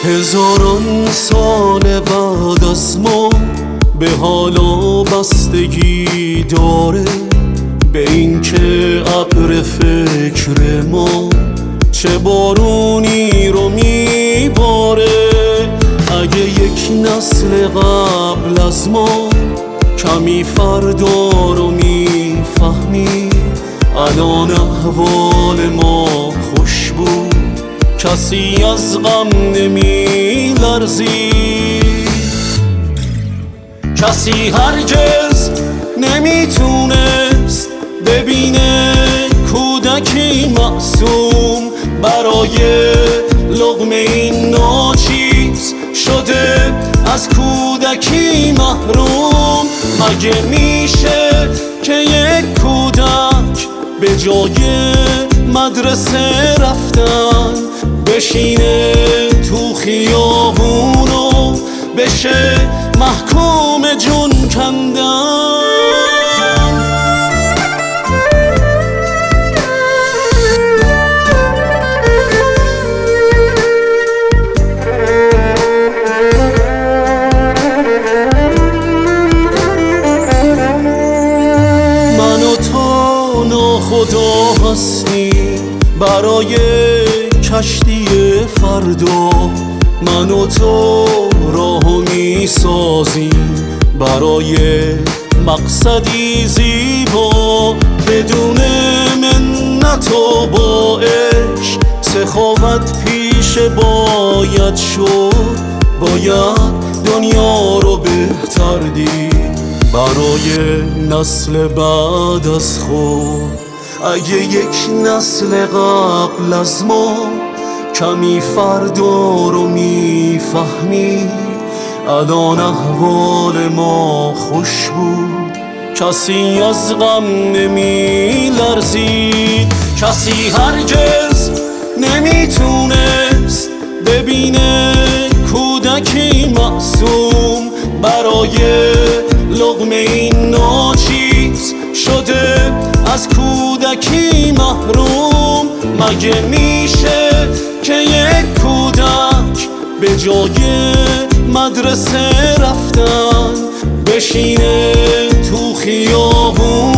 هزاران سال بعد از ما به حالا بستگی داره به این که ابر فکر ما چه بارونی رو میباره. اگه یک نسل قبل از ما کمی فردا رو میفهمید، الان احوال ما خوش بود، کسی از غم نمیلرزید. کسی هرگز نمیتونست ببینه کودکی معصوم برای لقمه این ناچیز شده از کودکی محروم. مگه میشه که یک کودک به جای مدرسه رفتن بشینه تو خیابون و بشه محکوم جون کندن؟ من و تو ناخدا هستیم برای کشتی فردا، من و تو راهو میسازیم برای مقصدی زیبا، بدون منت و با عشق سخاوت پیش باید شد، باید دنیا رو بهتر دید برای نسل بعد از خود. اگه یک نسل قبل از ما کمی فردا رو میفهمید، الان احوال ما خوش بود، کسی از غم نمیلرزید. کسی هرگز نمیتونست ببینه کودکی معصوم برای لقمه این ناچیز شده از کودکی محروم. مگه میشه که یک کودک به جای مدرسه رفتن بشینه تو خیابون